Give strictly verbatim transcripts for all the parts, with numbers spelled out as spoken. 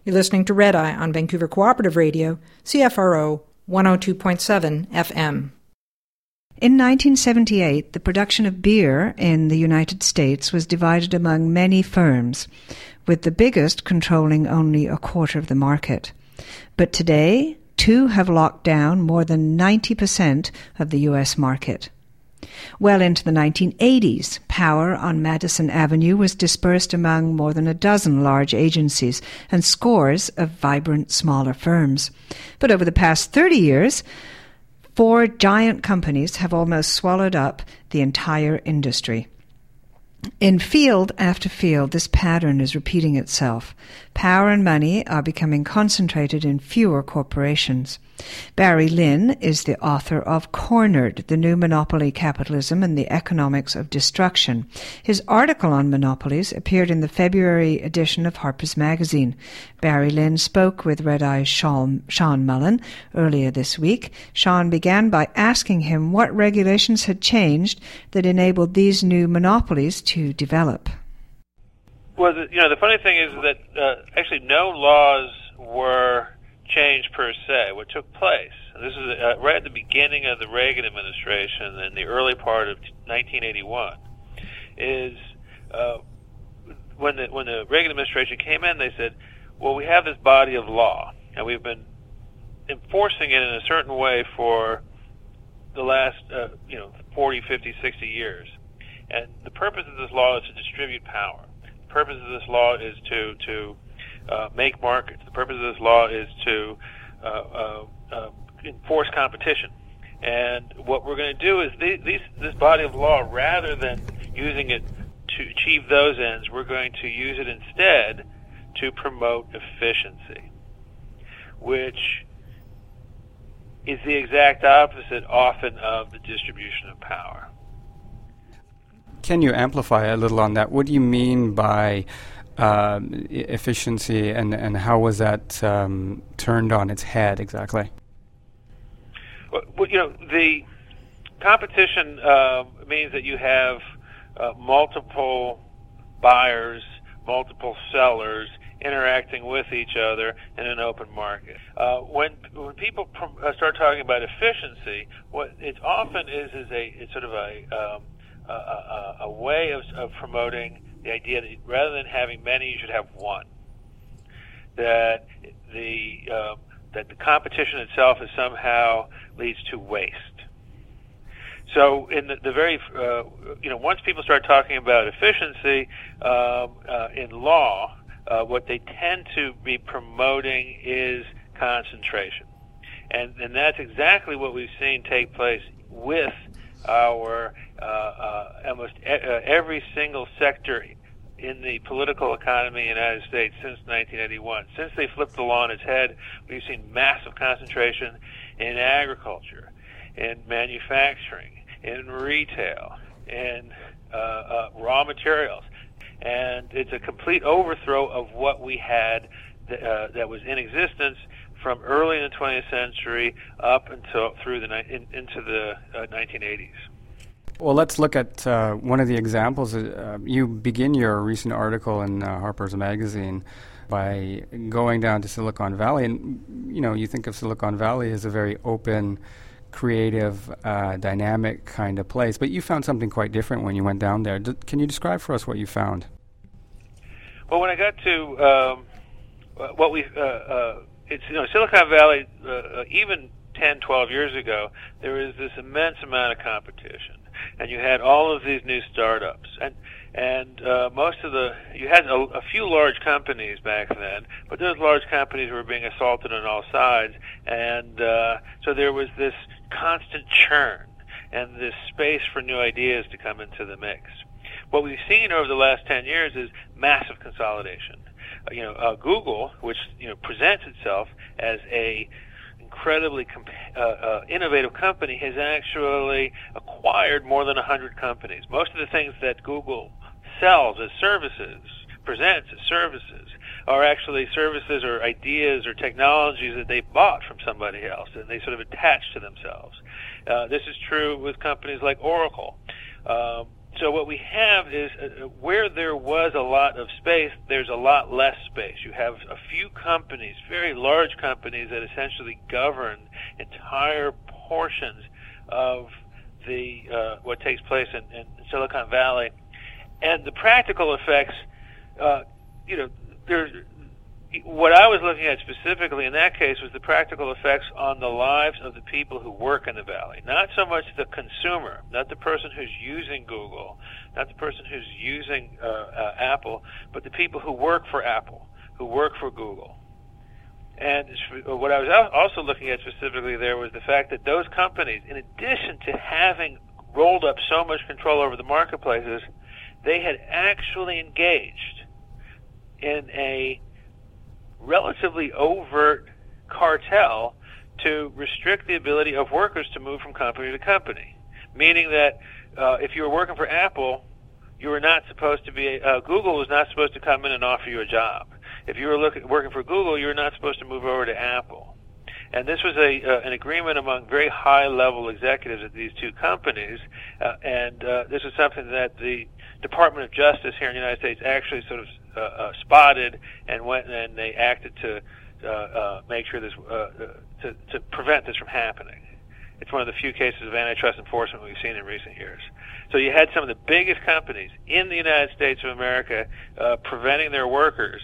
You're listening to Red Eye on Vancouver Cooperative Radio, C F R O one oh two point seven F M. In nineteen seventy-eight, the production of beer in the United States was divided among many firms, with the biggest controlling only a quarter of the market. But today, two have locked down more than ninety percent of the U S market. Well into the nineteen eighties, power on Madison Avenue was dispersed among more than a dozen large agencies and scores of vibrant smaller firms. But over the past thirty years, four giant companies have almost swallowed up the entire industry. In field after field, this pattern is repeating itself. Power and money are becoming concentrated in fewer corporations. Barry Lynn is the author of Cornered, The New Monopoly Capitalism and the Economics of Destruction. His article on monopolies appeared in the February edition of Harper's Magazine. Barry Lynn spoke with Red Eye's Sean, Sean Mullen earlier this week. Sean began by asking him what regulations had changed that enabled these new monopolies to develop. Well, the, you know, the funny thing is that uh, actually no laws were changed per se. What took place, and this is uh, right at the beginning of the Reagan administration in the early part of nineteen eighty-one, is uh, when the when the Reagan administration came in, they said, well, we have this body of law, and we've been enforcing it in a certain way for the last, uh, you know, forty, fifty, sixty years. And the purpose of this law is to distribute power. The purpose of this law is to to uh, make markets. The purpose of this law is to uh, uh, uh, enforce competition. And what we're going to do is these, these, this body of law, rather than using it to achieve those ends, we're going to use it instead to promote efficiency, which is the exact opposite often of the distribution of power. Can you amplify a little on that? What do you mean by uh, efficiency, and, and how was that um, turned on its head exactly? Well, you know, the competition uh, means that you have uh, multiple buyers, multiple sellers interacting with each other in an open market. Uh, when when people pr- uh, start talking about efficiency, what it often is is a it's sort of a um, a, a, a way of, of promoting the idea that rather than having many, you should have one. That the uh, that the competition itself is somehow leads to waste. So, in the, the very, uh, you know, once people start talking about efficiency um, uh, in law, uh, what they tend to be promoting is concentration, and and that's exactly what we've seen take place with our uh, uh, almost e- uh, every single sector in the political economy in the United States since nineteen eighty-one. Since they flipped the law on its head, we've seen massive concentration in agriculture, in manufacturing, in retail, in uh, uh, raw materials. And it's a complete overthrow of what we had th- uh, that was in existence from early in the twentieth century up until through the ni- in, into the uh, nineteen eighties. Well, let's look at uh, one of the examples. Uh, you begin your recent article in uh, Harper's Magazine by going down to Silicon Valley, and you know you think of Silicon Valley as a very open, creative, uh, dynamic kind of place, but you found something quite different when you went down there. D- can you describe for us what you found? Well, when I got to um, what we, uh, uh, it's you know Silicon Valley, uh, even ten, twelve years ago, there was this immense amount of competition. And you had all of these new startups, and and uh, most of the you had a, a few large companies back then, but those large companies were being assaulted on all sides, and uh, so there was this constant churn and this space for new ideas to come into the mix. What we've seen over the last ten years is massive consolidation. Uh, you know, uh, Google, which you know presents itself as a incredibly comp- uh, uh, innovative company, has actually acquired more than one hundred companies. Most of the things that Google sells as services, presents as services, are actually services or ideas or technologies that they bought from somebody else, and they sort of attach to themselves. Uh, this is true with companies like Oracle. Um, so what we have is uh, where there was a lot of space, there's a lot less space. You have a few companies, very large companies, that essentially govern entire portions of the uh, what takes place in, in Silicon Valley, and the practical effects. Uh, you know, there's what I was looking at specifically in that case was the practical effects on the lives of the people who work in the Valley. Not so much the consumer, not the person who's using Google, not the person who's using uh, uh, Apple, but the people who work for Apple, who work for Google. And what I was also looking at specifically there was the fact that those companies, in addition to having rolled up so much control over the marketplaces, they had actually engaged in a relatively overt cartel to restrict the ability of workers to move from company to company, meaning that uh, if you were working for Apple, you were not supposed to be, uh, Google was not supposed to come in and offer you a job. If you were looking, working for Google, you were not supposed to move over to Apple. And this was a uh, an agreement among very high-level executives at these two companies, uh, and uh, this was something that the Department of Justice here in the United States actually sort of uh, uh, spotted and went and they acted to uh, uh, make sure this uh, uh, to, to prevent this from happening. It's one of the few cases of antitrust enforcement we've seen in recent years. So you had some of the biggest companies in the United States of America uh, preventing their workers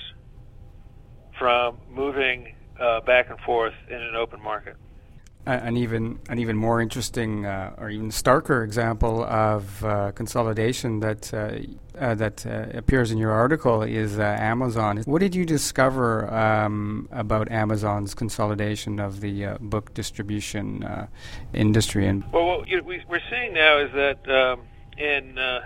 from moving uh, back and forth in an open market. An even an even more interesting uh, or even starker example of uh, consolidation that uh, uh, that uh, appears in your article is uh, Amazon. What did you discover um, about Amazon's consolidation of the uh, book distribution uh, industry? And well, what you know, we, we're seeing now is that um, in uh,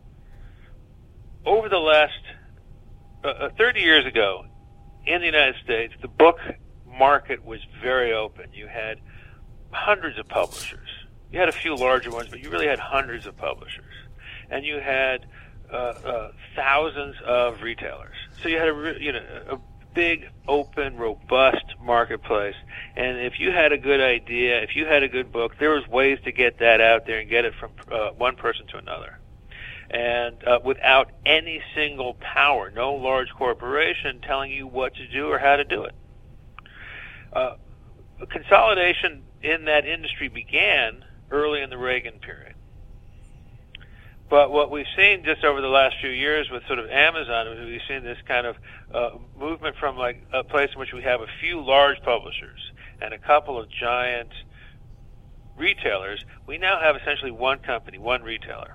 over the last uh, thirty years ago in the United States, the book market was very open. You had hundreds of publishers. You had a few larger ones, but you really had hundreds of publishers. And you had uh, uh, thousands of retailers. So you had a, you know, a big, open, robust marketplace. And if you had a good idea, if you had a good book, there was ways to get that out there and get it from uh, one person to another. And uh, without any single power, no large corporation telling you what to do or how to do it. Uh, consolidation in that industry began early in the Reagan period. But what we've seen just over the last few years with sort of Amazon, we've seen this kind of uh, movement from like a place in which we have a few large publishers and a couple of giant retailers. We now have essentially one company, one retailer.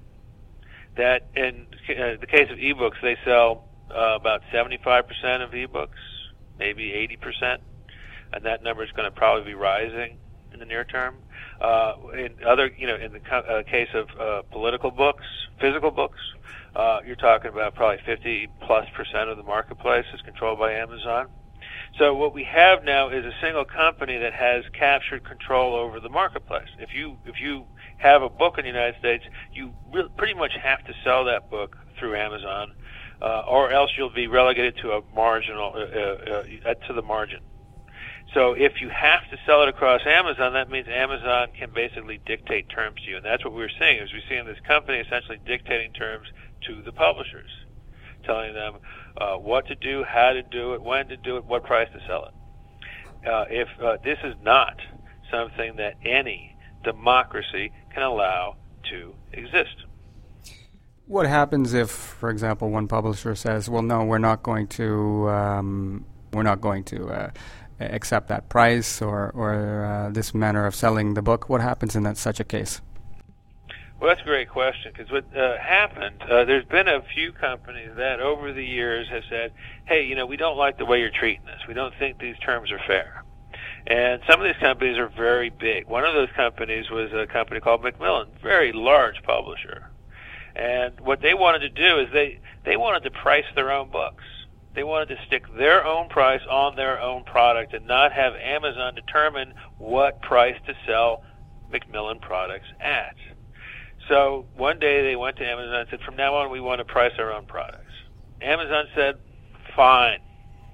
That in uh, the case of ebooks, they sell uh, about seventy-five percent of ebooks, maybe eighty percent. And that number is going to probably be rising in the near term. Uh, in other, you know, in the co- uh, case of uh, political books, physical books, uh, you're talking about probably fifty plus percent of the marketplace is controlled by Amazon. So what we have now is a single company that has captured control over the marketplace. If you if you have a book in the United States, you re- pretty much have to sell that book through Amazon, uh, or else you'll be relegated to a marginal uh, uh, uh, to the margin. So if you have to sell it across Amazon, that means Amazon can basically dictate terms to you. And that's what we're seeing, is we're seeing this company essentially dictating terms to the publishers, telling them uh, what to do, how to do it, when to do it, what price to sell it. Uh, if uh, this is not something that any democracy can allow to exist. what happens if, for example, one publisher says, well, no, we're not going to, um, we're not going to uh, accept that price or, or uh, this manner of selling the book? What happens in that, such a case? Well, that's a great question, because what uh, happened, uh, there's been a few companies that over the years have said, hey, you know, we don't like the way you're treating this. We don't think these terms are fair. And some of these companies are very big. One of those companies was a company called Macmillan, very large publisher. And what they wanted to do is they, they wanted to price their own books. They wanted to stick their own price on their own product and not have Amazon determine what price to sell Macmillan products at. So one day they went to Amazon and said, from now on we want to price our own products. Amazon said, fine.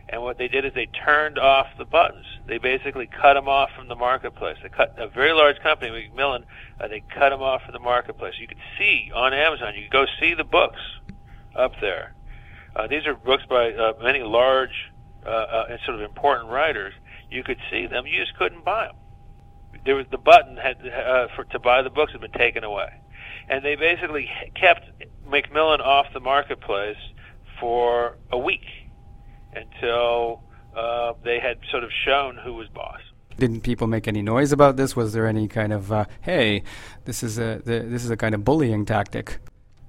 And what they did is they turned off the buttons. They basically cut them off from the marketplace. They cut a very large company, Macmillan, uh, they cut them off from the marketplace. You could see on Amazon, you could go see the books up there. Uh, these are books by uh, many large uh, uh, and sort of important writers. You could see them. You just couldn't buy them. There was the button had uh, for to buy the books had been taken away, and they basically kept Macmillan off the marketplace for a week until uh, they had sort of shown who was boss. Didn't people make any noise about this? Was there any kind of uh, hey, this is a the, this is a kind of bullying tactic?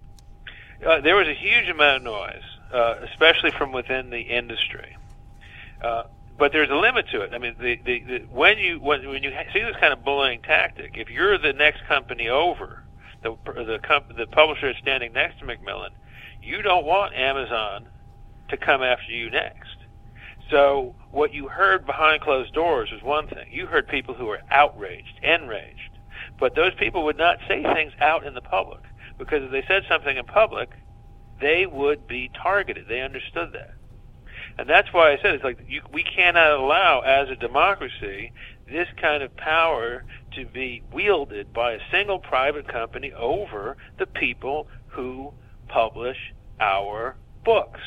Uh, there was a huge amount of noise, uh, especially from within the industry. Uh, but there's a limit to it. I mean, the, the, the, when you when, when you see this kind of bullying tactic, if you're the next company over, the the, comp- the publisher is standing next to Macmillan, you don't want Amazon to come after you next. So what you heard behind closed doors was one thing. You heard people who were outraged, enraged. But those people would not say things out in the public, because if they said something in public, they would be targeted. They understood that. And that's why I said it's like you, we cannot allow, as a democracy, this kind of power to be wielded by a single private company over the people who publish our books.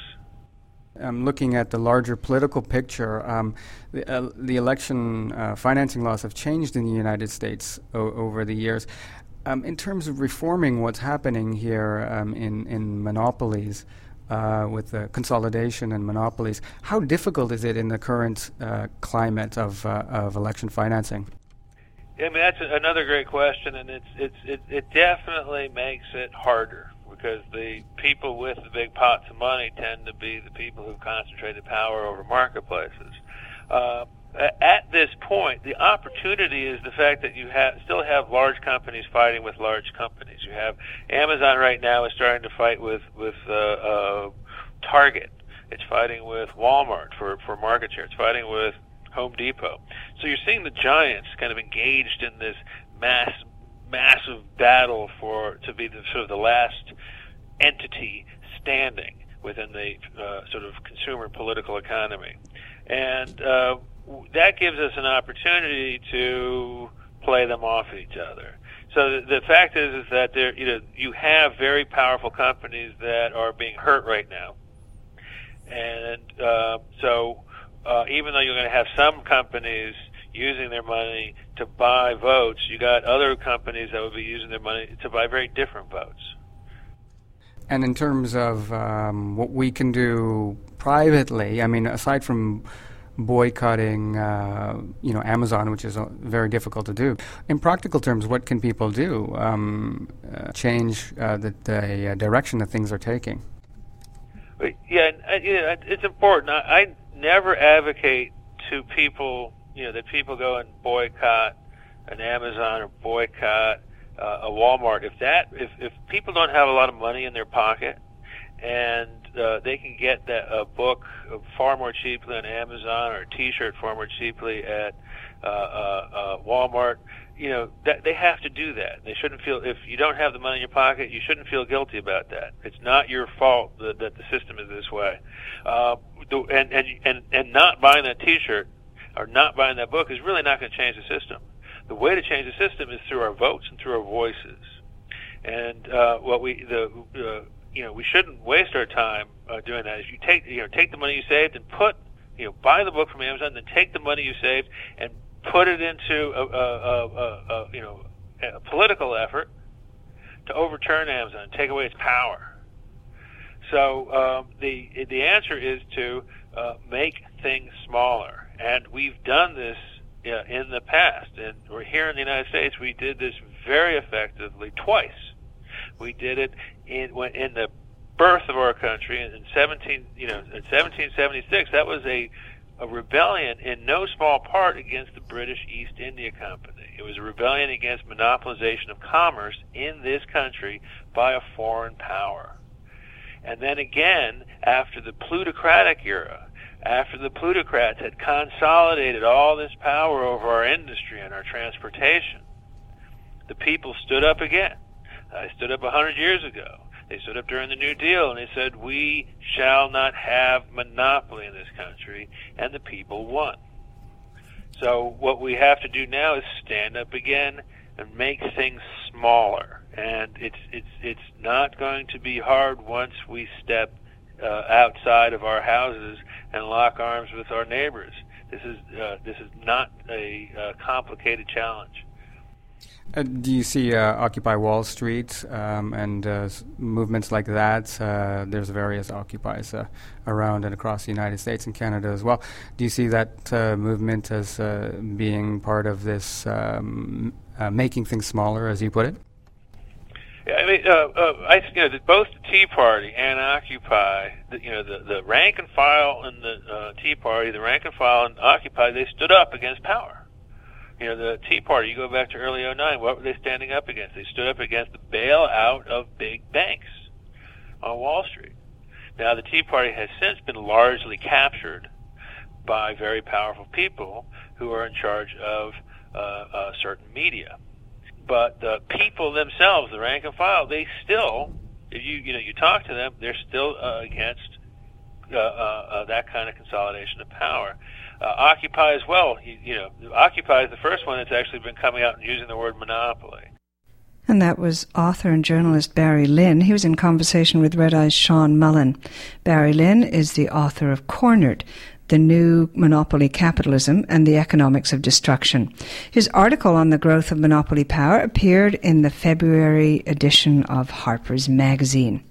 I'm looking at the larger political picture. Um, the, uh, the election uh, financing laws have changed in the United States o- over the years. Um, in terms of reforming what's happening here um, in, in monopolies, uh, with the consolidation and monopolies, how difficult is it in the current uh, climate of, uh, of election financing? I mean, that's another great question, and it's, it's, it, it definitely makes it harder, because the people with the big pots of money tend to be the people who concentrate the power over marketplaces. Uh, at this point, the opportunity is the fact that you have, still have large companies fighting with large companies. You have Amazon right now is starting to fight with with uh, uh, Target. It's fighting with Walmart for for market share. It's fighting with Home Depot. So you're seeing the giants kind of engaged in this mass massive battle for to be the sort of the last entity standing within the uh, sort of consumer political economy, and uh, that gives us an opportunity to play them off each other. So the, the fact is, is that there, you know, you have very powerful companies that are being hurt right now, and uh, so uh, even though you're going to have some companies using their money to buy votes, you got other companies that would be using their money to buy very different votes. And in terms of um, what we can do privately, I mean, aside from boycotting, uh, you know, Amazon, which is uh, very difficult to do, in practical terms, what can people do? Um, uh, change uh, the, the uh, direction that things are taking? Yeah, yeah, it's important. I, I never advocate to people, you know, that people go and boycott an Amazon or boycott uh, a Walmart. If that, if, if people don't have a lot of money in their pocket and uh, they can get that a book far more cheaply on Amazon, or a T-shirt far more cheaply at uh, uh, uh, Walmart, you know, that they have to do that. They shouldn't feel, if you don't have the money in your pocket, you shouldn't feel guilty about that. It's not your fault that, that the system is this way. Uh, and, and and and not buying that T-shirt or not buying that book is really not going to change the system. The way to change the system is through our votes and through our voices. And uh, what we the uh, you know we shouldn't waste our time uh, doing that. Is you take you know take the money you saved and put you know buy the book from Amazon, then take the money you saved and put it into a, a, a, a you know a political effort to overturn Amazon, take away its power. So um, the the answer is to uh, make things smaller, and we've done this uh, in the past. And we're here in the United States. We did this very effectively twice. We did it in when, in the birth of our country in seventeen you know in seventeen seventy-six. That was a a rebellion in no small part against the British East India Company. It was a rebellion against monopolization of commerce in this country by a foreign power. And then again, after the plutocratic era, after the plutocrats had consolidated all this power over our industry and our transportation, the people stood up again. I stood up a hundred years ago. They stood up during the New Deal and they said, we shall not have monopoly in this country, and the people won. So what we have to do now is stand up again and make things smaller. And it's it's it's not going to be hard once we step uh, outside of our houses and lock arms with our neighbors. This is uh, this is not a uh, complicated challenge. Uh, do you see uh, Occupy Wall Street um, and uh, movements like that? Uh, there's various Occupies uh, around and across the United States and Canada as well. Do you see that uh, movement as uh, being part of this um, uh, making things smaller, as you put it? Yeah, I mean, uh, uh, I you know that both the Tea Party and Occupy, the, you know, the, the rank and file in the uh, Tea Party, the rank and file in Occupy, they stood up against power. You know, the Tea Party, you go back to early oh nine, what were they standing up against? They stood up against the bailout of big banks on Wall Street. Now, the Tea Party has since been largely captured by very powerful people who are in charge of uh, uh, certain media. But the people themselves, the rank and file, they still, if you you know you talk to them, they're still uh, against uh, uh, uh, that kind of consolidation of power. Uh, Occupy as well. You, you know, Occupy is the first one that's actually been coming out and using the word monopoly. And that was author and journalist Barry Lynn. He was in conversation with Red Eye's Sean Mullen. Barry Lynn is the author of Cornered, The New Monopoly Capitalism and the Economics of Destruction. His article on the growth of monopoly power appeared in the February edition of Harper's Magazine.